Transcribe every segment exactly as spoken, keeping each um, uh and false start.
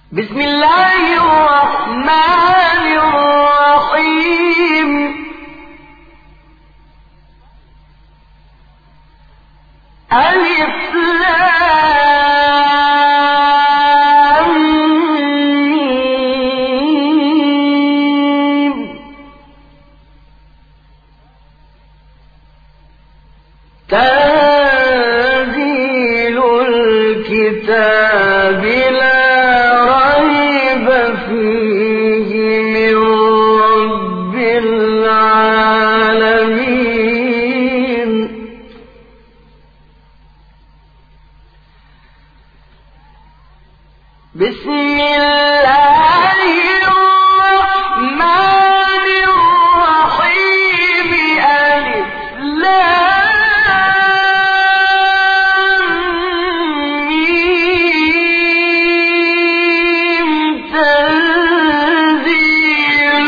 بسم الله الرحمن الرحيم. ألف لام ميم. تنزيل الكتاب لا ريب فيه من رب العالمين. بسم الله الرحمن الرحيم. ألف لام ميم. تنزيل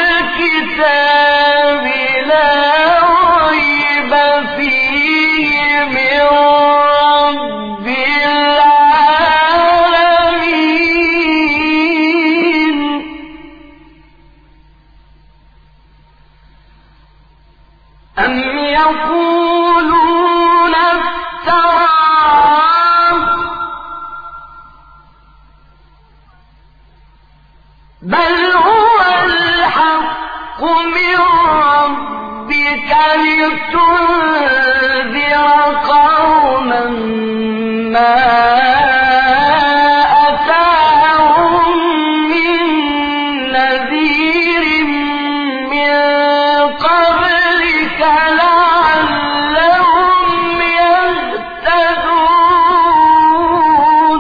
الكتاب لا ريب فيه من رب العالمين. أم يقولون افتراه، بل هو الحق من ربك لتنذر قوما ما أتاهم من نذير من قبلك لعلهم يهتدون.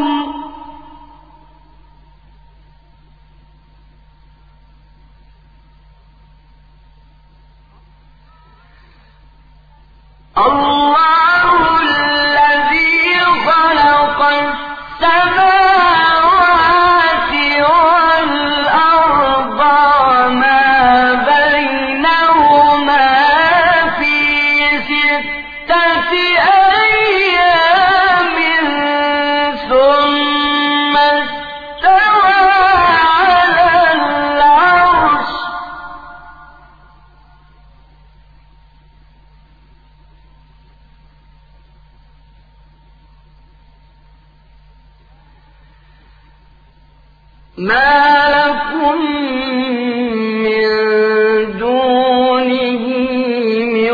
الله الذي خلق السماوات والأرض وما بينهما في ستة أيام ثم استوى على العرش. ما لكم من دونه من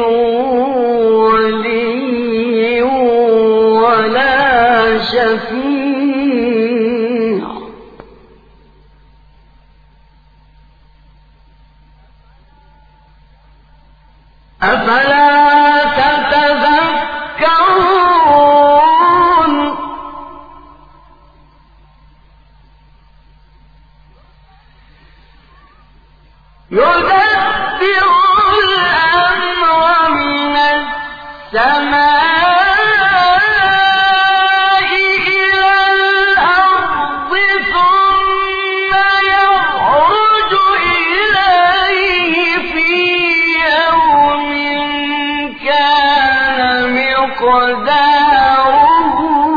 ولي ولا شفيع. أفلا تتذكرون. يدبر الأمر من السماء إلى الأرض ثم يخرج إليه في يوم كان مقداره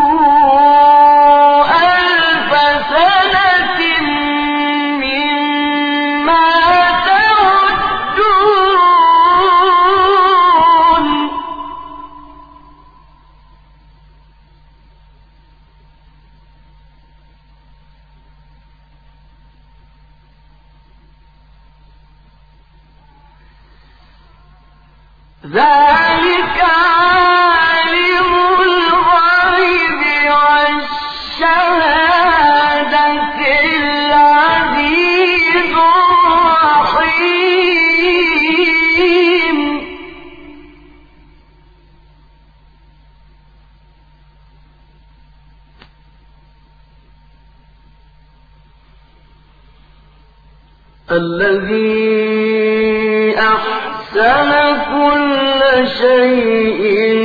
ألف سنة مما تعدون. ذلك عالم الغيب والشهادة العزيز الرحيم. الذي أحسن كل شيء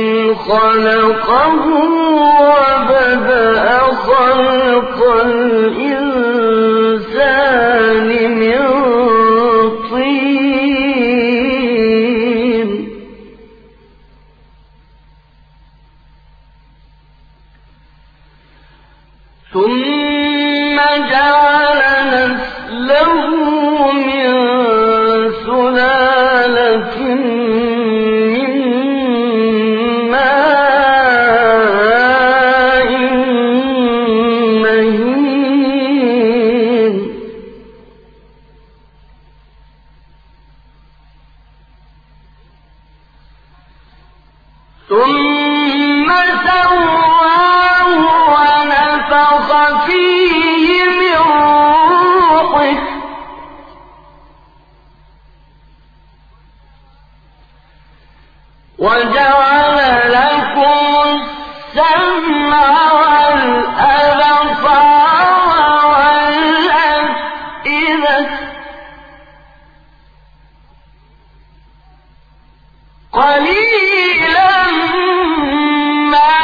خلقه وبدأ خلق الإنسان من طين ثم جعل وجعل لكم السمع والأبصار والأفئدة قليلا ما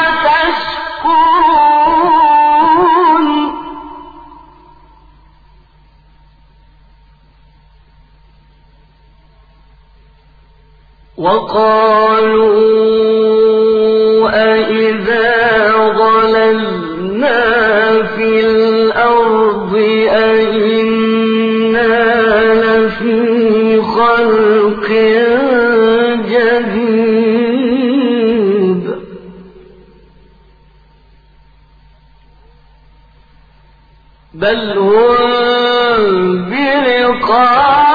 تشكرون وقالوا أإذا ضللنا في الأرض أإنا لفي خلق جديد بل هم بلقاء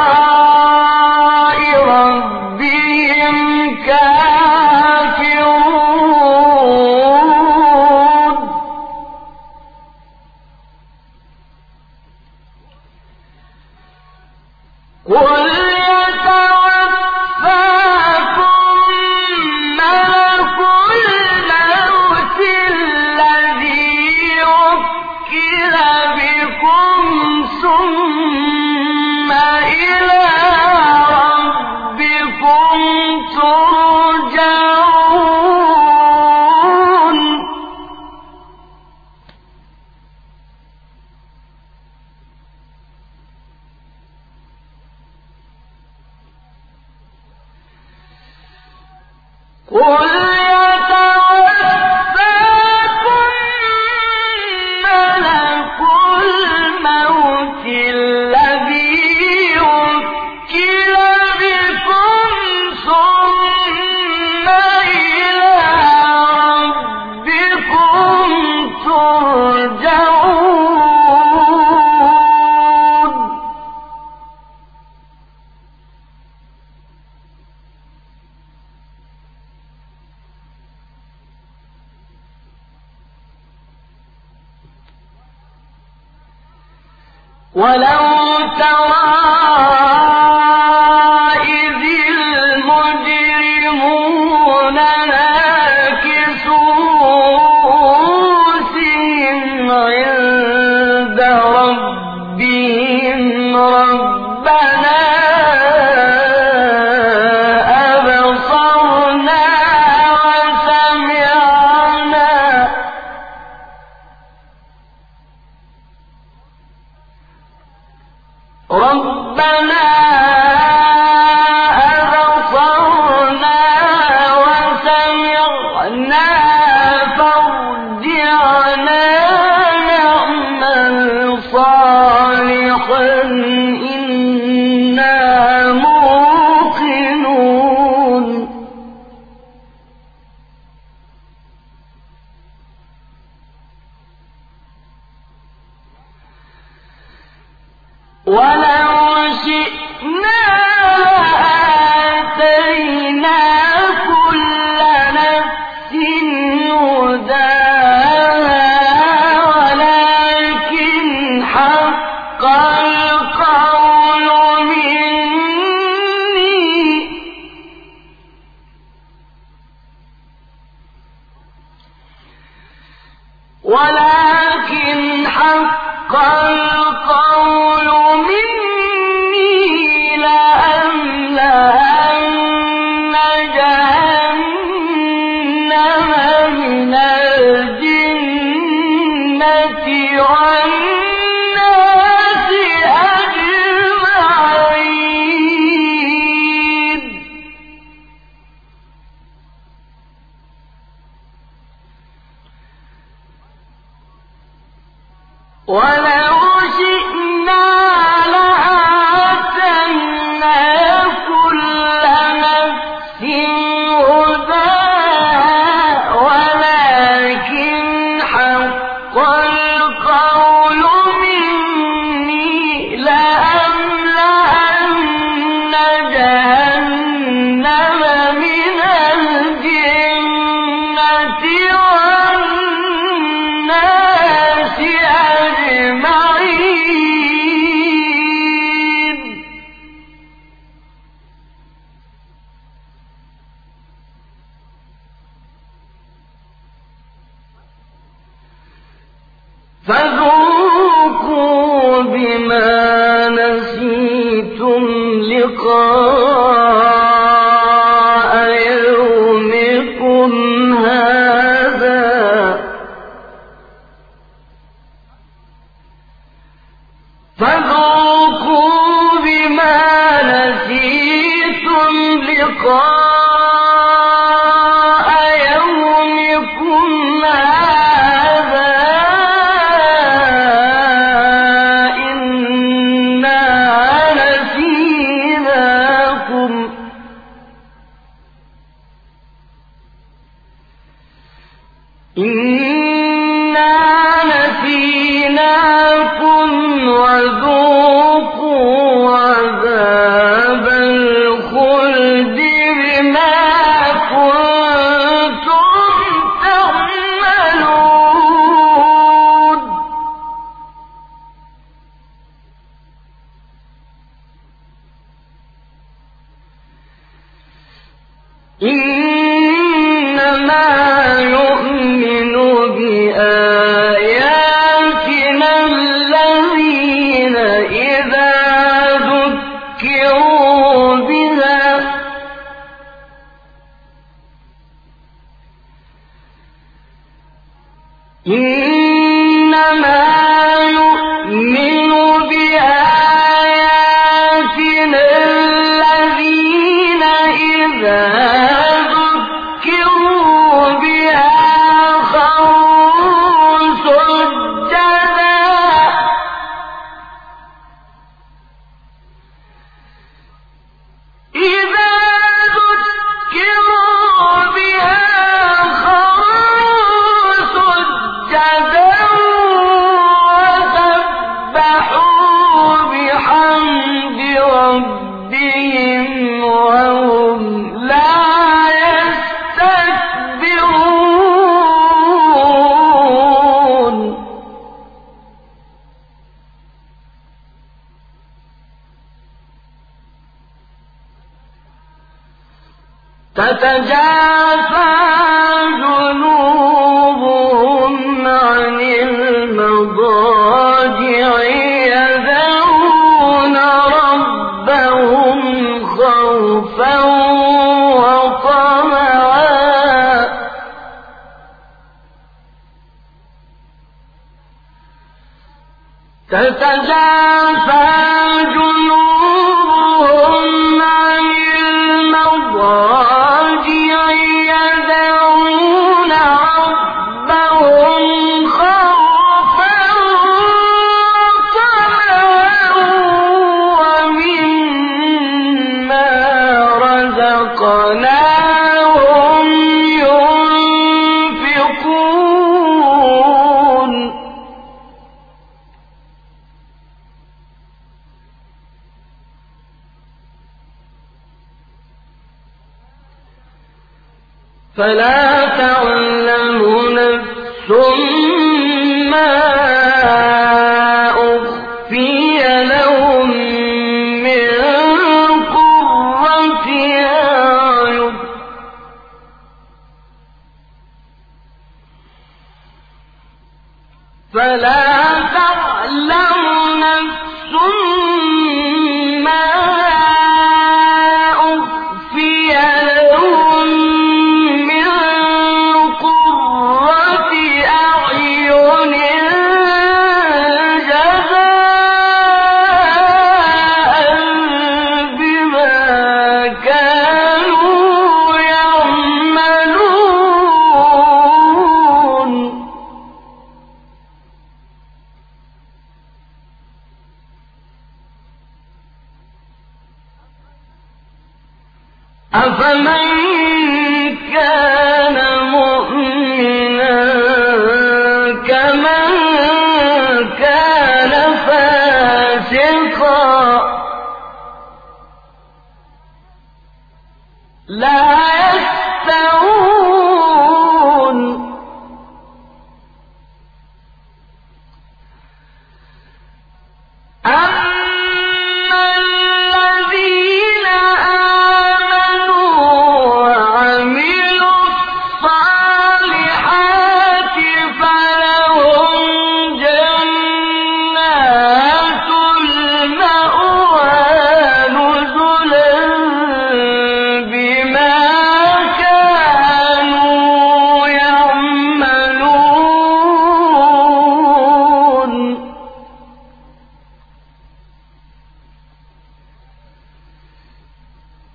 ولو ترى إذ المجرمون ناكسوا رؤوسهم عند ربهم ربنا أبصرنا وسمعنا ربنا أبصرنا وسمعنا فارجعنا نعمل صالحا إنا موقنون ولو شئنا آتينا كل نفس هداها ولكن حق القول مني ولكن حق القول مني لأملأن جهنم من الجنة والناس أجمعين ولو شئنا لآتينا كل نفس هداها ولكن حق القول مني لأملأن جهنم من الجنة والناس أجمعين فذوقوا بما نسيتم لقاء يومكم هذا فذوقوا بما نسيتم لقاء تتجافى جنوبهم عن المضاجع يدعون ربهم خوفا وطمعا تتجافى جنوبهم عن المضاجع يدعون ربهم خوفا وطمعا ومما رزقناهم ينفقون فلا تعلم نفس ما أخفي لهم من قرة أعين فلا تعلم نفس ما أخفي لهم من قرة أعين جزاء بما كانوا يعملون أفمن كان مؤمنا كمن كان فاسقا لا يستوون أما الذين آمنوا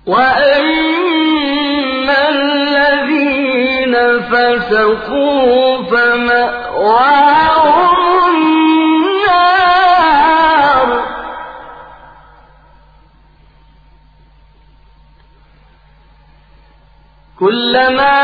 وأما الذين فسقوا فمأواهم النار كلما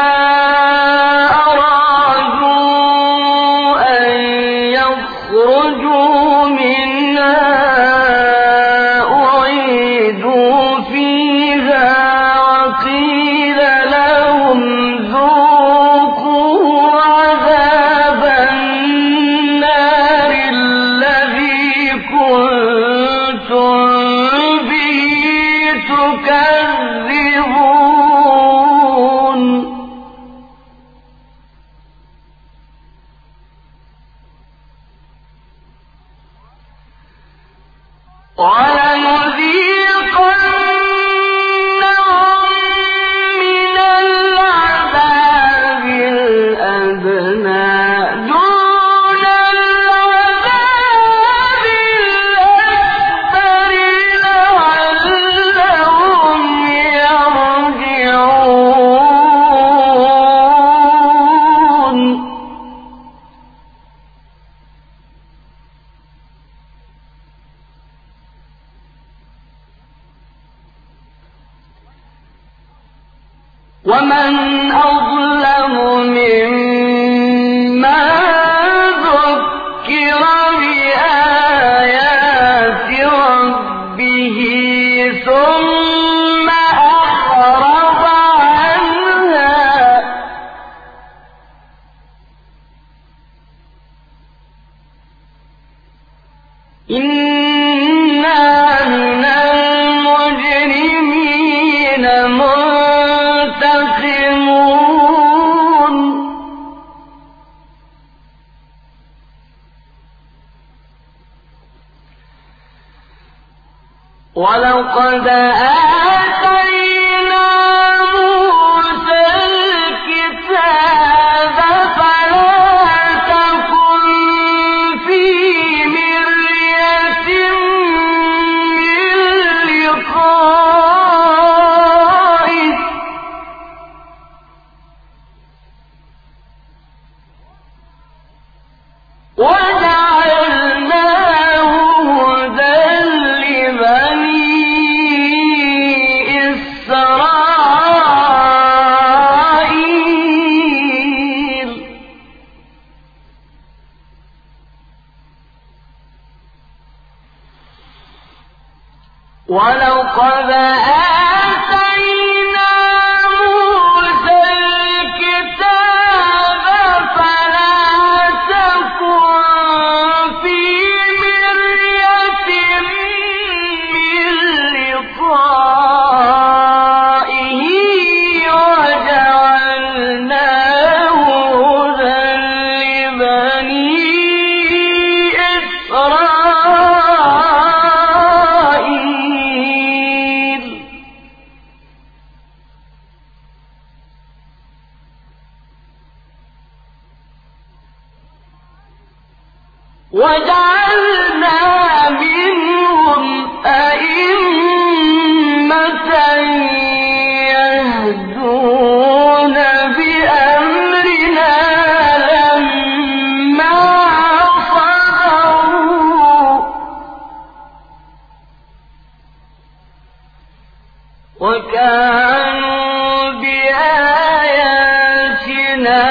ومن أظلم ممن ذكر بآيات ربه ثم أعرض عنها إنا من المجرمين ولقد آتينا موسى الكتاب فلا تكن في مرية من لقائه وجعلناه هدى لبني إسرائيل ولقد آتينا موسى الكتاب فلا تكن في مرية من لقائه وجعلناه هدى لبني إسرائيل وجعلنا منهم أئمة يهدون بأمرنا لما صبروا وكانوا بآياتنا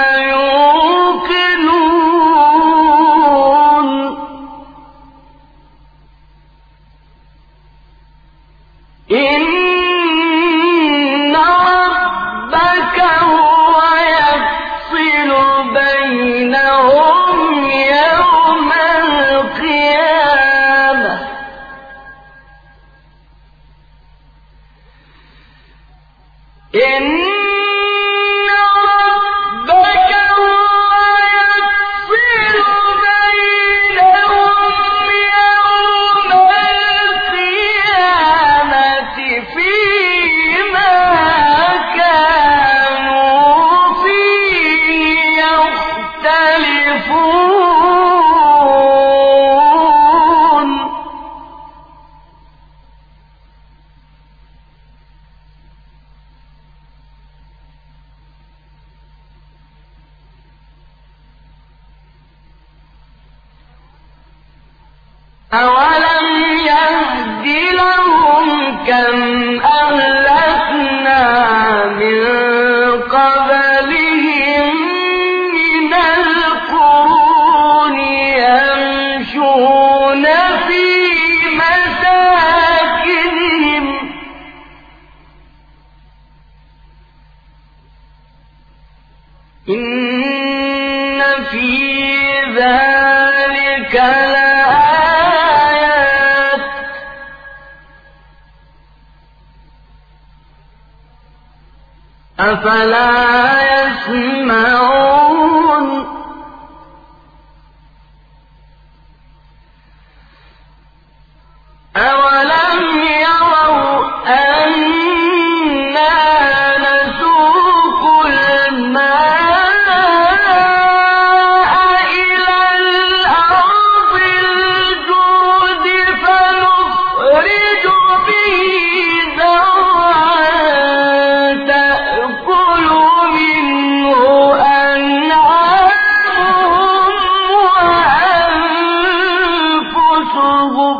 إن ربك هو يفصل بينهم يوم القيامة إن ربك هو يفصل بينهم يوم القيامة فيما كانوا فيه يختلفون. يمشون في مساكنهم إن في ذلك لآيات أفلا يسمعون أولم يروا أنا نسوق الماء إلى الأرض الجرد فنخرج به زرعا تأكل منه أنعامهم وأنفسهم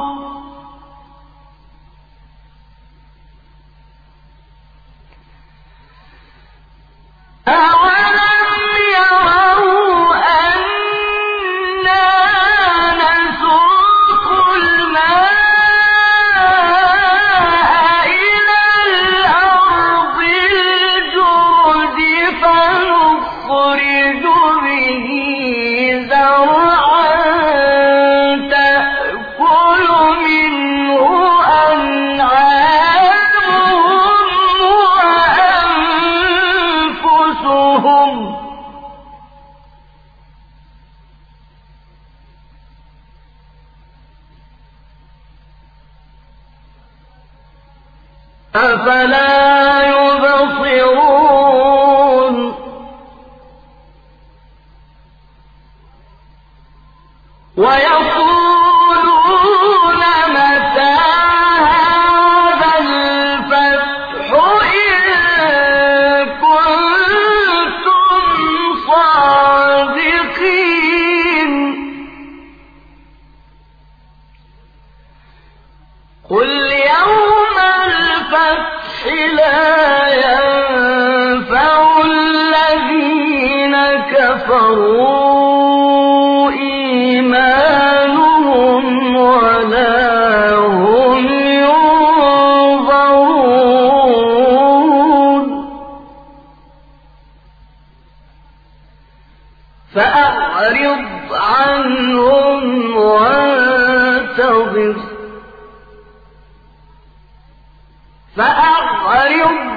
أولم يروا أنا نسوق الماء إلى الأرض الجرد فنخرج به زرعا تأكل منه أنعامهم وأنفسهم أفلا يبصرون ويقولون متى هذا الفتح إن كنتم صادقين قل يوم الفتح لا ينفع الذين كفروا إيمانهم ولا هم ينظرون فأعرض عنهم وانتظر فأعرض